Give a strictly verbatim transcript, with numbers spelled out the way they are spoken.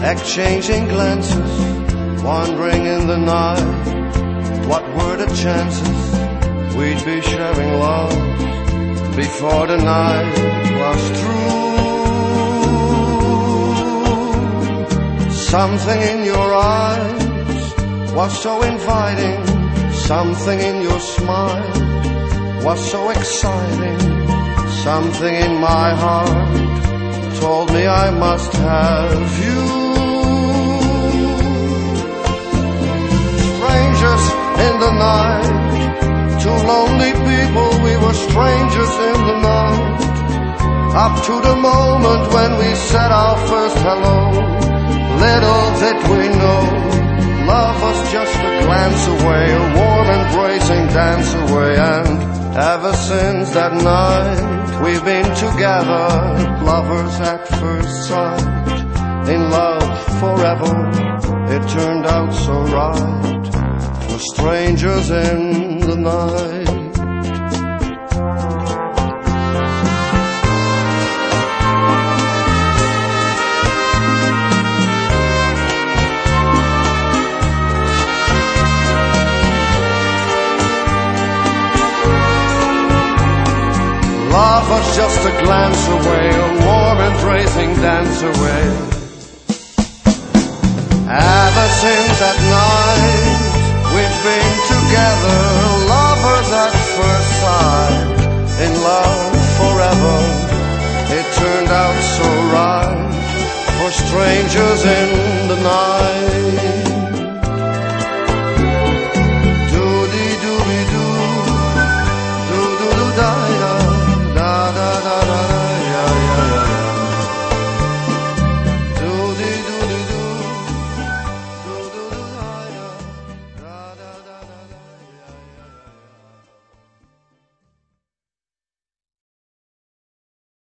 exchanging glances, wandering in the night. What were the chances we'd be sharing love before the night was through? Something in your eyes was so inviting, something in your smile was so exciting, something in my heart told me I must have you. Strangers in the night, two lonely people, we were strangers in the night. Up to the moment when we said our first hello, little did we know, love was just a glance away, a warm embracing dance away. And ever since that night, we've been together, lovers at first sight, in love forever. It turned out so right, for strangers in the night. Love was just a glance away, a warm embracing dance away. Ever since that night, we've been together, lovers at first sight, in love forever. It turned out so right, for strangers in the night.